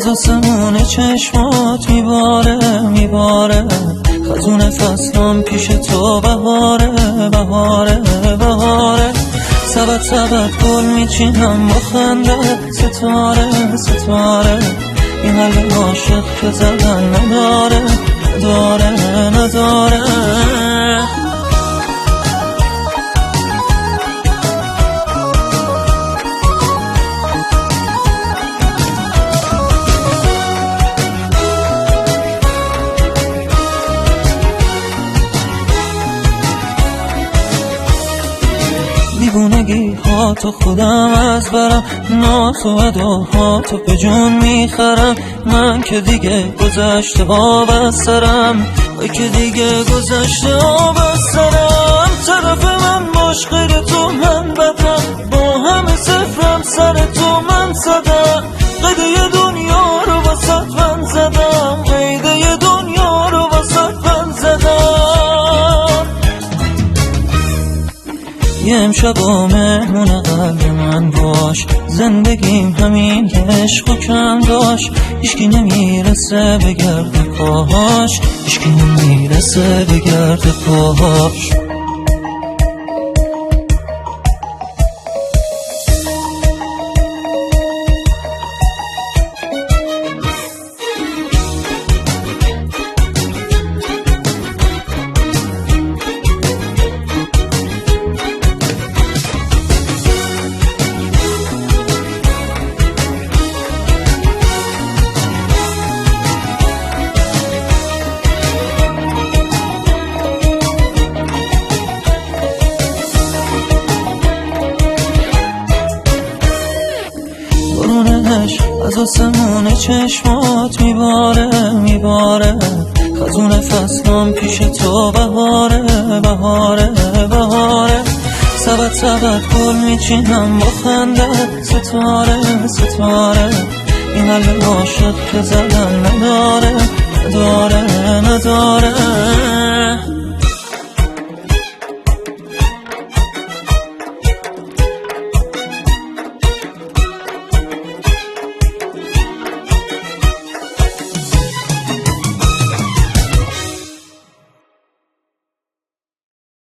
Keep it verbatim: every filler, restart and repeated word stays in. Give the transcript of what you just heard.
از آسمون چشمات میباره میباره، خزون فصلم پیش تو بهاره بهاره بهاره. سبت سبت گل میچینم با خنده، ستاره ستاره. این قلب عاشق که زدن نداره نداره نداره. دیوونگی ها تو خودم از برم، ناز و اداها تو به جون میخرم. من که دیگه گذشته آب از سرم، وای که دیگه گذشته آب از سرم. طرف من باش غیر تو من بدم، با همه صفرم سر تو من زدم. قیده دنیا رو واسط من زدم، قیده دنیا رو واسط من زدم. یه امشب و مهمون قلب من باش، زندگیم همین عشق و کم داشت. هیچکی نمیرسه به گرد پاهاش، هیچکی نمیرسه به گرد پاهاش. از آسمون چشمات میباره میباره، خزون فصلم پیش تو بهاره بهاره بهاره. سبت سبت گل میچینم با خنده، ستاره ستاره. این قلب عاشق که زدن نداره نداره نداره.